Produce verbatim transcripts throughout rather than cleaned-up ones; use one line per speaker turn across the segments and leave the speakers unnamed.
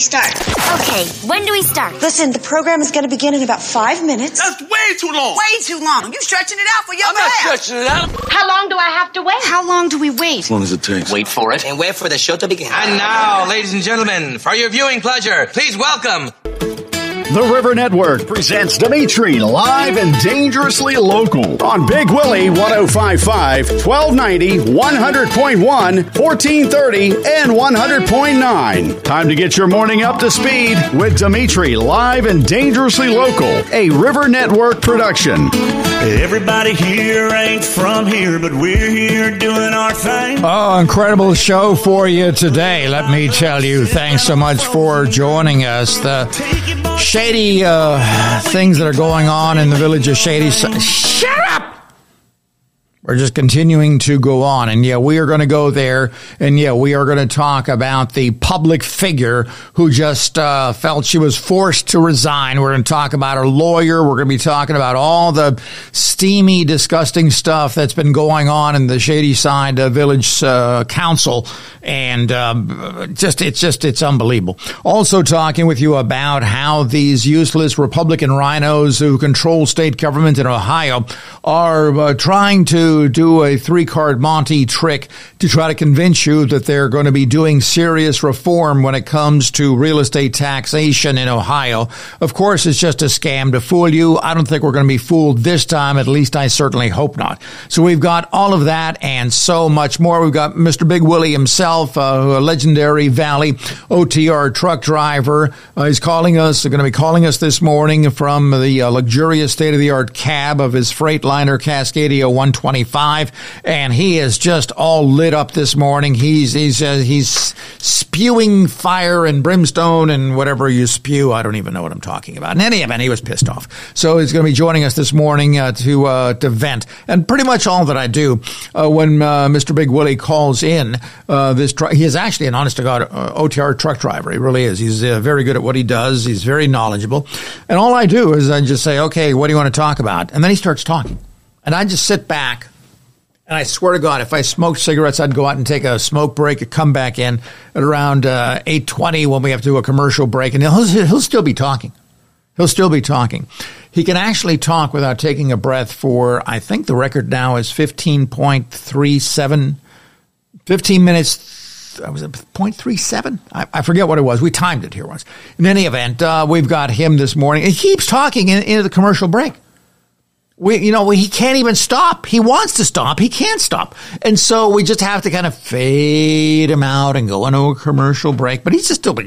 Start.
Okay, when do we start?
Listen, the program is going to begin in about five minutes.
That's way too long.
Way too long. You stretching it out for your
I'm
man.
not stretching it out.
How long do I have to wait?
How long do we wait?
As long as it takes.
Wait for it and wait for the show to begin.
And now, ladies and gentlemen, for your viewing pleasure, please welcome...
The River Network presents Dimitri live and dangerously local on Big Willie one oh five point five, twelve ninety, one hundred point one, fourteen thirty, and one hundred point nine. Time to get your morning up to speed with Dimitri live and dangerously local, a River Network production.
Everybody here ain't from here, but we're here doing our thing.
Oh, incredible show for you today. Let me tell you, thanks so much for joining us. The shady uh, things that are going on in the village of Shady... Shut up! We're just continuing to go on. And yeah, we are going to go there. And yeah, we are going to talk about the public figure who just uh, felt she was forced to resign. We're going to talk about her lawyer. We're going to be talking about all the steamy, disgusting stuff that's been going on in the Shady Side uh, Village uh, Council. And uh, just it's just it's unbelievable. Also talking with you about how these useless Republican rhinos who control state government in Ohio are uh, trying to do a three-card Monte trick to try to convince you that they're going to be doing serious reform when it comes to real estate taxation in Ohio. Of course, it's just a scam to fool you. I don't think we're going to be fooled this time. At least I certainly hope not. So we've got all of that and so much more. We've got Mister Big Willie himself, uh, a legendary Valley O T R truck driver. Uh, he's calling us, they're going to be calling us this morning from the uh, luxurious state-of-the-art cab of his Freightliner Cascadia one twenty-five, and he is just all lit up this morning. He's he's uh, he's spewing fire and brimstone and whatever you spew. I don't even know what I'm talking about. In any event, he was pissed off. So he's going to be joining us this morning uh, to uh, to vent. And pretty much all that I do uh, when uh, Mister Big Willie calls in uh, this truck, he is actually an honest to God uh, O T R truck driver. He really is. He's uh, very good at what he does. He's very knowledgeable. And all I do is I just say, okay, what do you want to talk about? And then he starts talking. And I just sit back. And I swear to God, if I smoked cigarettes, I'd go out and take a smoke break and come back in at around uh, eight twenty when we have to do a commercial break. And he'll, he'll still be talking. He'll still be talking. He can actually talk without taking a breath for, I think the record now is fifteen point three seven, fifteen minutes, was it zero point three seven? I, I forget what it was. We timed it here once. In any event, uh, we've got him this morning. He keeps talking in, into the commercial break. We, you know, he can't even stop. He wants to stop. He can't stop. And so we just have to kind of fade him out and go into a commercial break. But he's just still,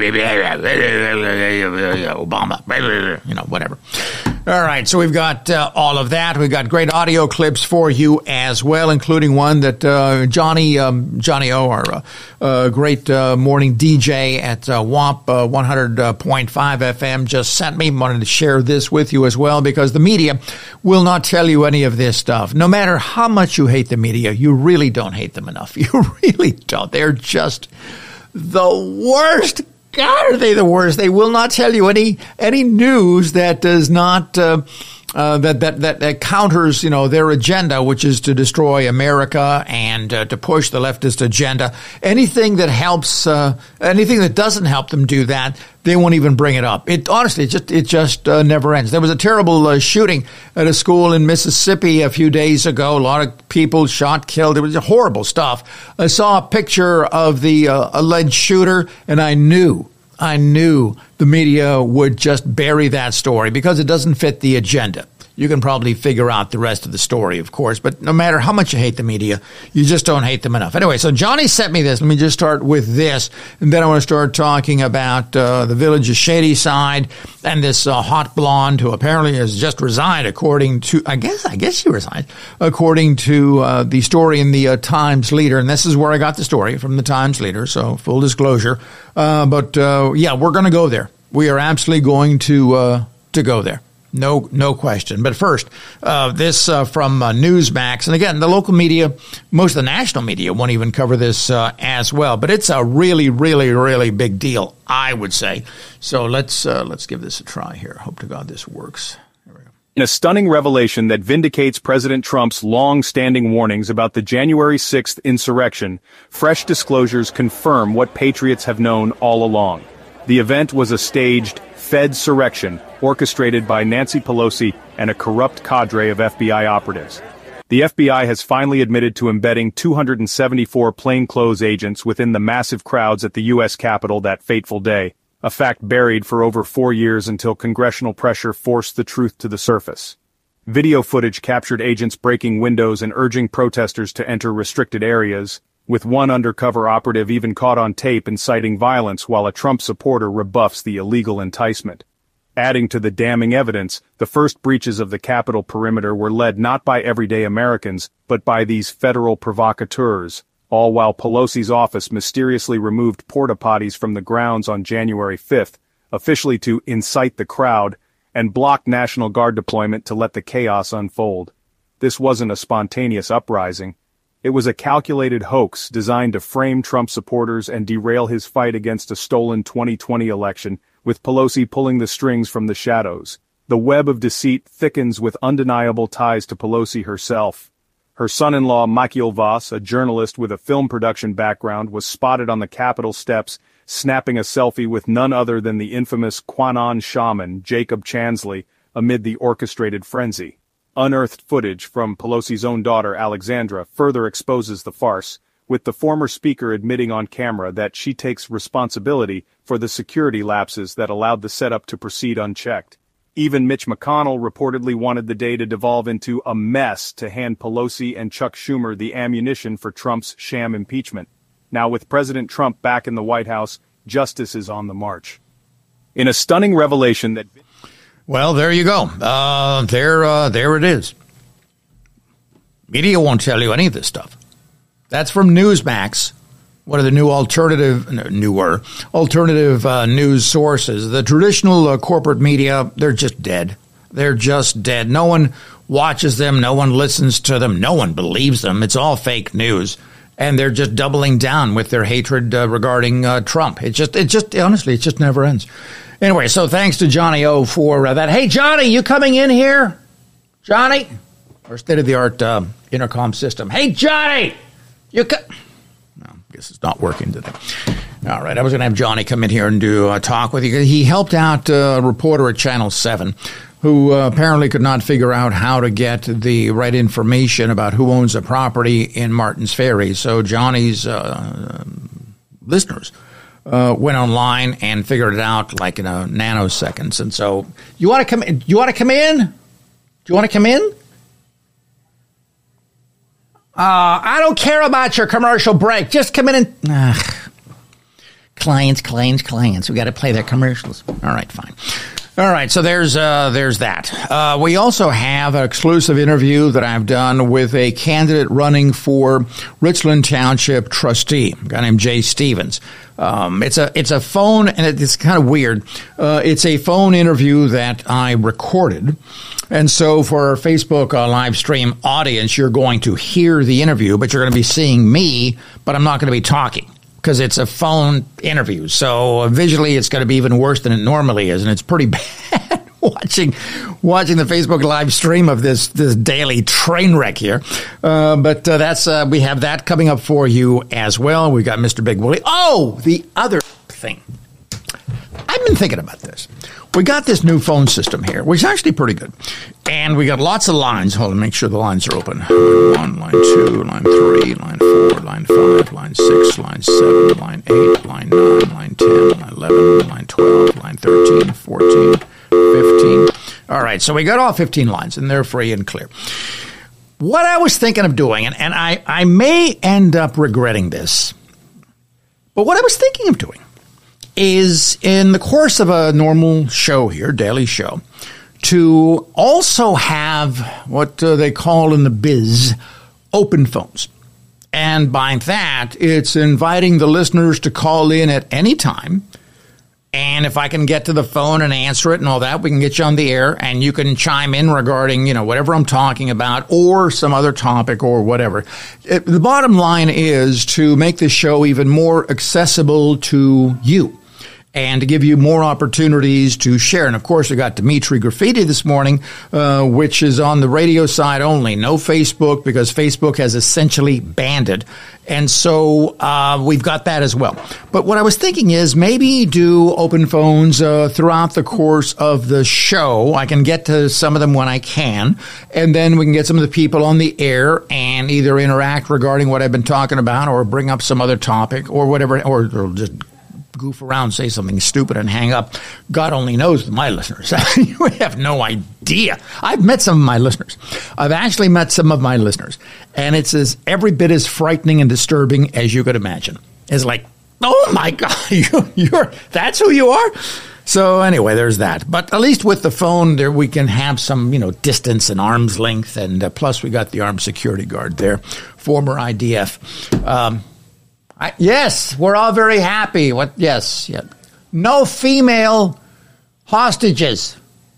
Obama, you know, whatever. All right. So we've got uh, all of that. We've got great audio clips for you as well, including one that uh, Johnny, um, Johnny O, our uh, uh, great uh, morning D J at uh, W A P uh, one hundred point five F M just sent me. Wanted to share this with you as well because the media will not tell you any of this stuff. No matter how much you hate the media, you really don't hate them enough. You really don't. They're just the worst. God, are they the worst? They will not tell you any any news that does not uh, uh, that, that that that counters, you know, their agenda, which is to destroy America and uh, to push the leftist agenda. Anything that helps, uh, anything that doesn't help them do that, they won't even bring it up. It honestly, it just it just uh, never ends. There was a terrible uh, shooting at a school in Mississippi a few days ago. A lot of people shot, killed. It was horrible stuff. I saw a picture of the uh, alleged shooter, and I knew, I knew the media would just bury that story because it doesn't fit the agenda. You can probably figure out the rest of the story, of course. But no matter how much you hate the media, you just don't hate them enough. Anyway, so Johnny sent me this. Let me just start with this. And then I want to start talking about uh, the village of Shady Side and this uh, hot blonde who apparently has just resigned, according to, I guess, I guess she resigned, according to uh, the story in the uh, Times Leader. And this is where I got the story, from the Times Leader. So full disclosure. Uh, but uh, yeah, we're going to go there. We are absolutely going to uh, to go there. No, no question. But first, uh, this uh, from uh, Newsmax. And again, the local media, most of the national media won't even cover this uh, as well. But it's a really, really, really big deal, I would say. So let's uh, let's give this a try here. Hope to God this works. Here we go.
In a stunning revelation that vindicates President Trump's long-standing warnings about the January sixth insurrection, fresh disclosures confirm what patriots have known all along. The event was a staged Fedsurrection orchestrated by Nancy Pelosi and a corrupt cadre of F B I operatives. The F B I has finally admitted to embedding two hundred seventy-four plainclothes agents within the massive crowds at the U S Capitol that fateful day, a fact buried for over four years until congressional pressure forced the truth to the surface. Video footage captured agents breaking windows and urging protesters to enter restricted areas, with one undercover operative even caught on tape inciting violence while a Trump supporter rebuffs the illegal enticement. Adding to the damning evidence, the first breaches of the Capitol perimeter were led not by everyday Americans, but by these federal provocateurs, all while Pelosi's office mysteriously removed porta-potties from the grounds on January fifth, officially to incite the crowd, and blocked National Guard deployment to let the chaos unfold. This wasn't a spontaneous uprising. It was a calculated hoax designed to frame Trump supporters and derail his fight against a stolen twenty twenty election, with Pelosi pulling the strings from the shadows. The web of deceit thickens with undeniable ties to Pelosi herself. Her son-in-law, Michael Voss, a journalist with a film production background, was spotted on the Capitol steps, snapping a selfie with none other than the infamous QAnon shaman, Jacob Chansley, amid the orchestrated frenzy. Unearthed footage from Pelosi's own daughter, Alexandra, further exposes the farce, with the former speaker admitting on camera that she takes responsibility for the security lapses that allowed the setup to proceed unchecked. Even Mitch McConnell reportedly wanted the day to devolve into a mess to hand Pelosi and Chuck Schumer the ammunition for Trump's sham impeachment. Now, with President Trump back in the White House, justice is on the march. In a stunning revelation that...
Well, there you go. Uh, there, uh, there it is. Media won't tell you any of this stuff. That's from Newsmax, one of the new alternative, newer alternative uh, news sources. The traditional uh, corporate media, they're just dead. They're just dead. No one watches them. No one listens to them. No one believes them. It's all fake news. And they're just doubling down with their hatred uh, regarding uh, Trump. It just, it just, honestly, it just never ends. Anyway, so thanks to Johnny O for uh, that. Hey, Johnny, you coming in here? Johnny? Our state-of-the-art uh, intercom system. Hey, Johnny! You co- No, I guess it's not working today. All right, I was going to have Johnny come in here and do a talk with you. He helped out uh, a reporter at Channel seven who uh, apparently could not figure out how to get the right information about who owns a property in Martins Ferry. So Johnny's uh, listeners uh, went online and figured it out like in a nanoseconds. And so, you want to come? You want to come in? Do you want to come in? Uh, I don't care about your commercial break. Just come in and... Ugh. Clients, clients, clients. We got to play their commercials. All right, fine. All right, so there's uh, there's that. Uh, we also have an exclusive interview that I've done with a candidate running for Richland Township trustee, a guy named Jay Stevens. Um, it's a it's a phone, and it's kind of weird. Uh, it's a phone interview that I recorded. And so for our Facebook uh, live stream audience, you're going to hear the interview, but you're going to be seeing me, but I'm not going to be talking because it's a phone interview. So uh, visually, it's going to be even worse than it normally is, and it's pretty bad watching watching the Facebook live stream of this this daily train wreck here. Uh, but uh, that's uh, we have that coming up for you as well. We got Mister Big Willie. Oh, the other thing. I've been thinking about this. We got this new phone system here, which is actually pretty good. And we got lots of lines. Hold on, make sure the lines are open. Line one, line two, line three, line four, line five, line six, line seven, line eight, line nine, line ten, line eleven, line twelve, line thirteen, fourteen, fifteen. All right, so we got all fifteen lines, and they're free and clear. What I was thinking of doing, and, and I, I may end up regretting this, but what I was thinking of doing is in the course of a normal show here, daily show, to also have what uh, they call in the biz open phones. And by that, it's inviting the listeners to call in at any time. And if I can get to the phone and answer it and all that, we can get you on the air and you can chime in regarding, you know, whatever I'm talking about or some other topic or whatever. It, the bottom line is to make the show even more accessible to you. and to give you more opportunities to share. And, of course, we got Dimitri Graffiti this morning, uh, which is on the radio side only. No Facebook, because Facebook has essentially banned it. And so uh, we've got that as well. But what I was thinking is maybe do open phones uh, throughout the course of the show. I can get to some of them when I can. And then we can get some of the people on the air and either interact regarding what I've been talking about or bring up some other topic or whatever, or, or just goof around, say something stupid, and hang up. God only knows my listeners. You have no idea. I've met some of my listeners. I've actually met some of my listeners, and it's as every bit as frightening and disturbing as you could imagine. It's like, oh my God, you, you're that's who you are. So anyway, there's that. But at least with the phone, there we can have some, you know, distance and arm's length, and uh, plus we got the armed security guard there, former I D F. Um, I, yes, we're all very happy. What? Yes, yeah. No female hostages.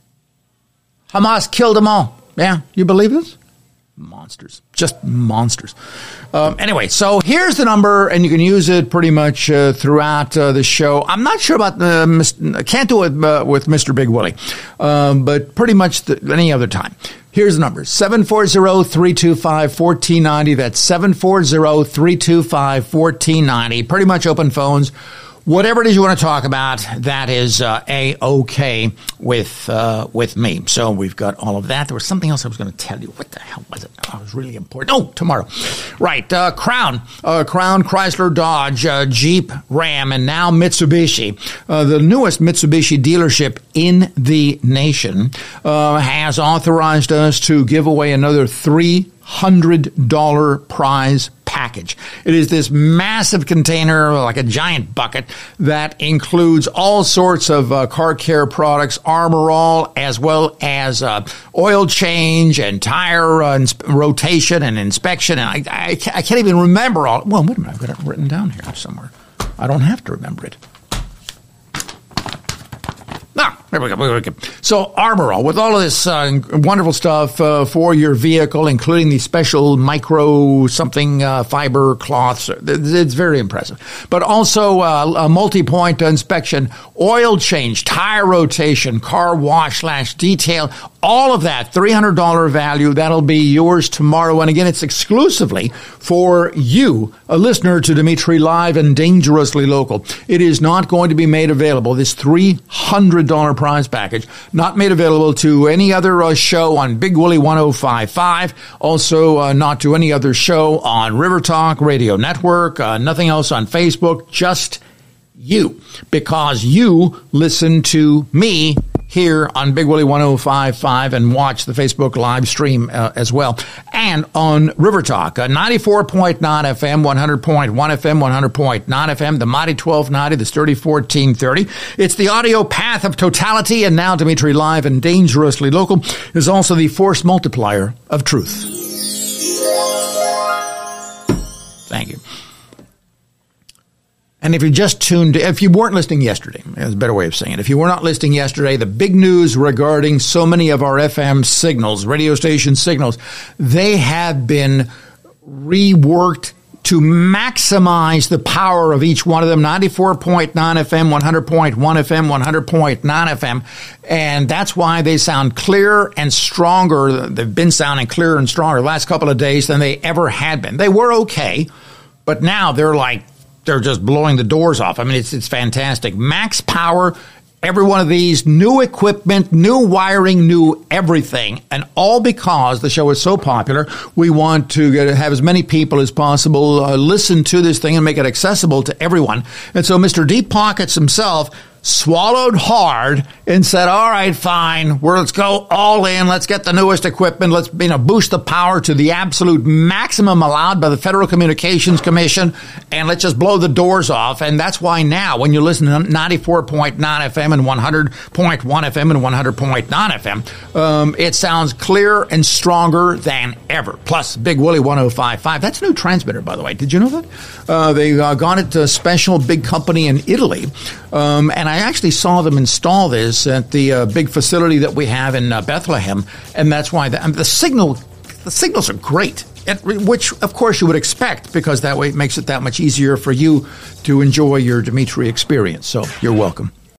Hamas killed them all. Yeah, you believe this? Monsters. Just monsters. Um, anyway, so here's the number, and you can use it pretty much uh, throughout uh, the show. I'm not sure about the, I can't do it uh, with Mister Big Willie, um, but pretty much the, any other time. Here's the number, seven four zero, three two five, one four nine zero. That's seven four zero, three two five, one four nine zero. Pretty much open phones. Whatever it is you want to talk about, that is uh, A-okay with uh, with me. So we've got all of that. There was something else I was going to tell you. What the hell was it? Oh, it was really important. Oh, tomorrow. Right. Uh, Crown. Uh, Crown, Chrysler, Dodge, uh, Jeep, Ram, and now Mitsubishi. Uh, the newest Mitsubishi dealership in the nation uh, has authorized us to give away another three hundred dollars prize package. It is this massive container, like a giant bucket, that includes all sorts of uh, car care products, Armor All, as well as uh, oil change and tire uh, ins- rotation and inspection. And I, I, I can't even remember all. Well, wait a minute. I've got it written down here somewhere. I don't have to remember it. Ah, there we go. There we go. So Armor All, with all of this uh, wonderful stuff uh, for your vehicle, including the special micro something uh, fiber cloths. It's very impressive. But also uh, a multi-point inspection, oil change, tire rotation, car wash slash detail, all of that, three hundred dollars value. That'll be yours tomorrow. And again, it's exclusively for you, a listener to Dimitri Live and Dangerously Local. It is not going to be made available. This three hundred dollars prize package, not made available to any other uh, show on Big Willie one oh five point five. Also, uh, not to any other show on River Talk Radio Network. Uh, nothing else on Facebook. Just you, because you listen to me here on Big Willie one oh five point five and watch the Facebook live stream uh, as well. And on River Talk, uh, ninety-four point nine F M, one hundred point one F M, one hundred point nine F M, the Mighty twelve ninety, the Sturdy fourteen thirty. It's the audio path of totality, and now Dimitri Live and Dangerously Local is also the force multiplier of truth. Thank you. And if you just tuned, if you weren't listening yesterday, that's a better way of saying it. If you were not listening yesterday, the big news regarding so many of our F M signals, radio station signals, they have been reworked to maximize the power of each one of them. ninety-four point nine F M, one hundred point one F M, one hundred point nine F M. And that's why they sound clearer and stronger. They've been sounding clearer and stronger the last couple of days than they ever had been. They were okay, but now they're like, they're just blowing the doors off. I mean, it's it's fantastic. Max power, every one of these, new equipment, new wiring, new everything, and all because the show is so popular. We want to get, have as many people as possible uh, listen to this thing and make it accessible to everyone. And so Mister Deep Pockets himself swallowed hard and said, all right, fine, we're, let's go all in. Let's get the newest equipment. Let's, you know, boost the power to the absolute maximum allowed by the Federal Communications Commission, and let's just blow the doors off. And that's why now, when you listen to ninety-four point nine F M and one hundred point one F M and one hundred point nine F M, um, it sounds clearer and stronger than ever. Plus, Big Willie one oh five point five. That's a new transmitter, by the way. Did you know that? Uh, they uh, got it to a special big company in Italy. Um, and I actually saw them install this at the uh, big facility that we have in uh, Bethlehem, and that's why the, I mean, the signal, the signals are great. and, which, of course, you would expect, because that way it makes it that much easier for you to enjoy your Dimitri experience. So you're welcome.